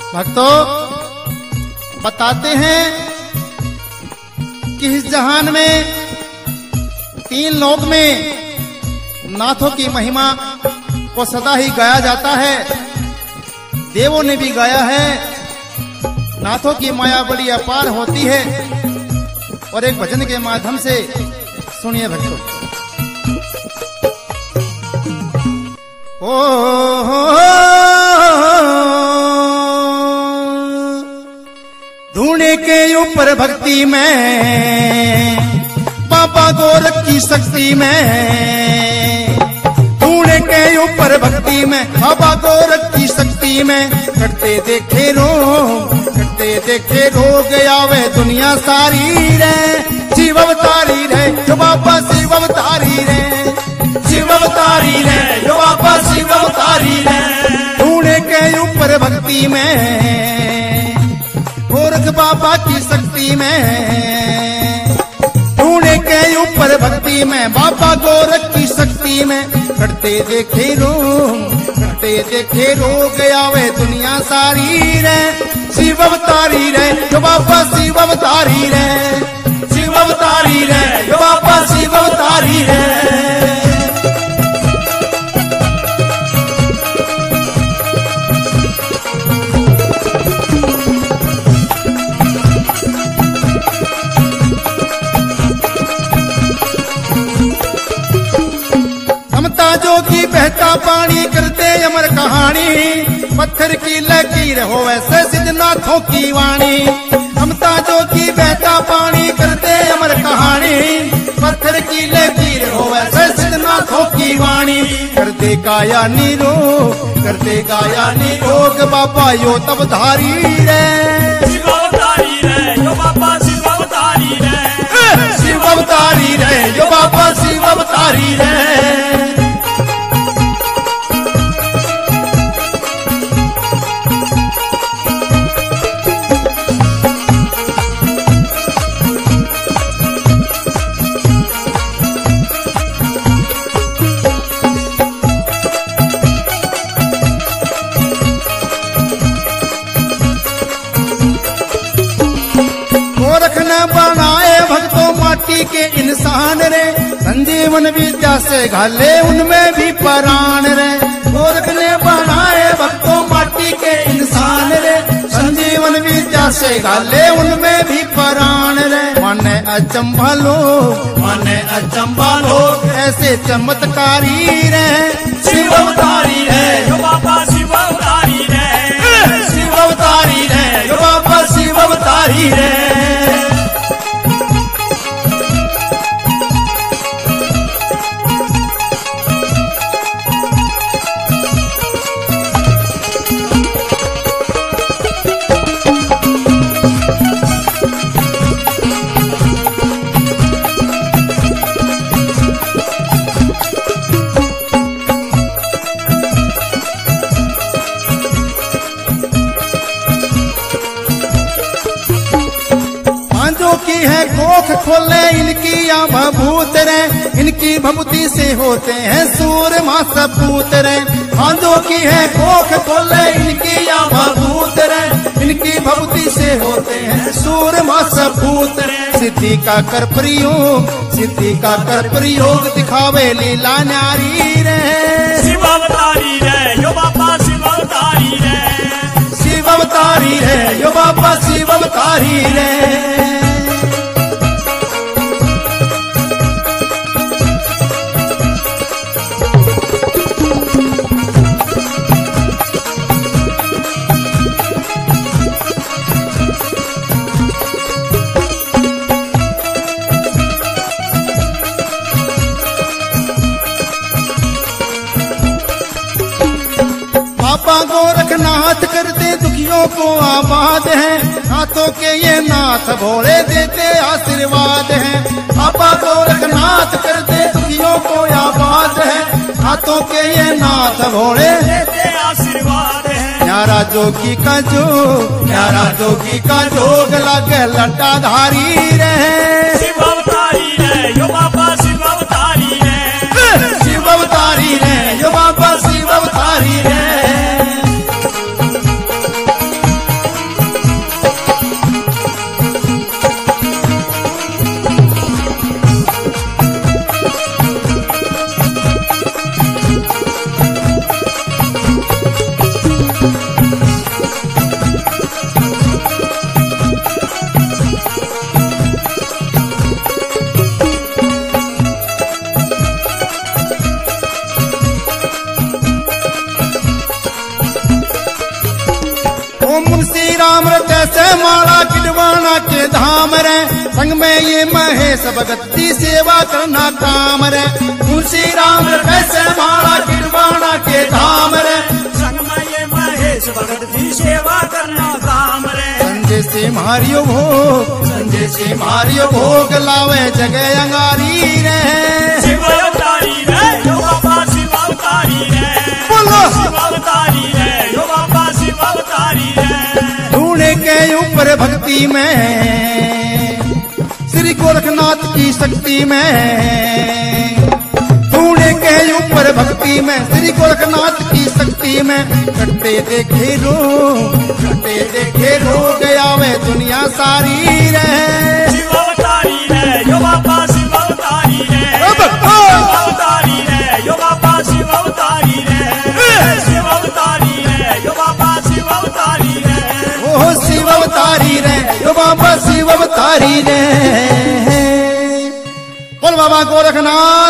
भक्तों बताते हैं कि इस जहान में 3 लोक में नाथों की महिमा को सदा ही गाया जाता है। देवों ने भी गाया है। नाथों की माया बड़ी अपार होती है। और एक भजन के माध्यम से सुनिए भक्तों। धूने के ऊपर भक्ति में बाबा गोरख की शक्ति में, धूने के ऊपर भक्ति में बाबा गोरख की शक्ति में, करते देखे रोग आवे दुनिया सारी रे, शिव अवतारी रे जो बाबा शिव अवतारी रे, शिव अवतारी रे जो बाबा शिव अवतारी रे। धूने के ऊपर भक्ति में गोरख बाबा की शक्ति में, धूने के ऊपर भक्ति में बाबा गोरख की शक्ति में, करते देखे रोग आवे दुनिया सारी रे, शिव अवतारी रे जो बाबा शिव अवतारी रे, शिव अवतारी रे जो बाबा शिव अवतारी रे। जोगी बहता पानी करते अमर कहानी, पत्थर की लकीर हो वैसे सिद्धनाथों की वाणी। ममता जोगी बहता पानी करते अमर कहानी, पत्थर की लकीर हो वैसे सिद्धनाथों की वाणी। करते काया निरोग बाबा यो तब धारी रे, शिव अवतारी रे जो बाबा शिव अवतारी रे, शिव अवतारी रे जो बाबा शिव अवतारी रे। बनाए भक्तों माटी के इंसान रे, संजीवन विद्या से घाले उनमें भी प्राण रे। गोरख ने बनाए भक्तों माटी के इंसान रे, संजीवन विद्या से घाले उनमें भी प्राण रे। माने अचंभा लोग ऐसे चमत्कारी रे, शिव अवतारी रे जो बाबा शिव अवतारी रे, शिव अवतारी रे जो बाबा शिव अवतारी रे। की है कोख खोले इनकी या भभूत रे, इनकी भभूति से होते हैं सूरमा सपूत रे। हाथों की है कोख खोले इनकी या भभूत रे, इनकी भभूति से होते हैं सूरमा सपूत रे। सिद्धि का कर प्रयोग दिखावे लीला न्यारी रे, शिव अवतारी रे जो बाबा शिव अवतारी रे, शिव अवतारी रे जो बाबा शिव अवतारी रे। बाबा गोरखनाथ करते दुखियों को आबाद है, नाथों के ये नाथ भोले देते आशीर्वाद है। बाबा गोरखनाथ करते दुखियों को आबाद है, नाथों के ये नाथ भोले देते आशीर्वाद है। न्यारा जोगी का जोग लगे लटाधारी रहे, शिव अवतारी रे जो बाबा शिव अवतारी रे, शिव अवतारी रे जो बाबा शिव अवतारी रे। राम तैसे माला किडवाना के धाम रे, संग में ये महेश भगत की सेवा करना काम रे। तुलसी राम तैसे माला किडवाना के धाम रे, संग में ये महेश भगत की सेवा करना काम रे। संजय से मारियो भोग, संजय से मारियो भोग लावे जगह अंगारी रे। शिव अवतारी रे यो बाबा शिव अवतारी रे, बोलो शिव अवतारी रे यो बाबा शिव अवतारी रे। ढूंढे के ऊपर भक्ति में श्री गोरखनाथ की शक्ति में, ढूंढे के ऊपर भक्ति में श्री गोरखनाथ की शक्ति में। कटते देखे रोग आवे दुनिया सारी रे। शिव अवतारी रे यो बाबा शिव अवतारी रे, शिव अवतारी रे यो बाबा शिव अवतारी रे, शिव अवतारी रे यो बाबा शिव अवतारी रे। ओ शिव अवतारी रे यो बाबा शिव अवतारी रे। बोल बाबा गोरखनाथ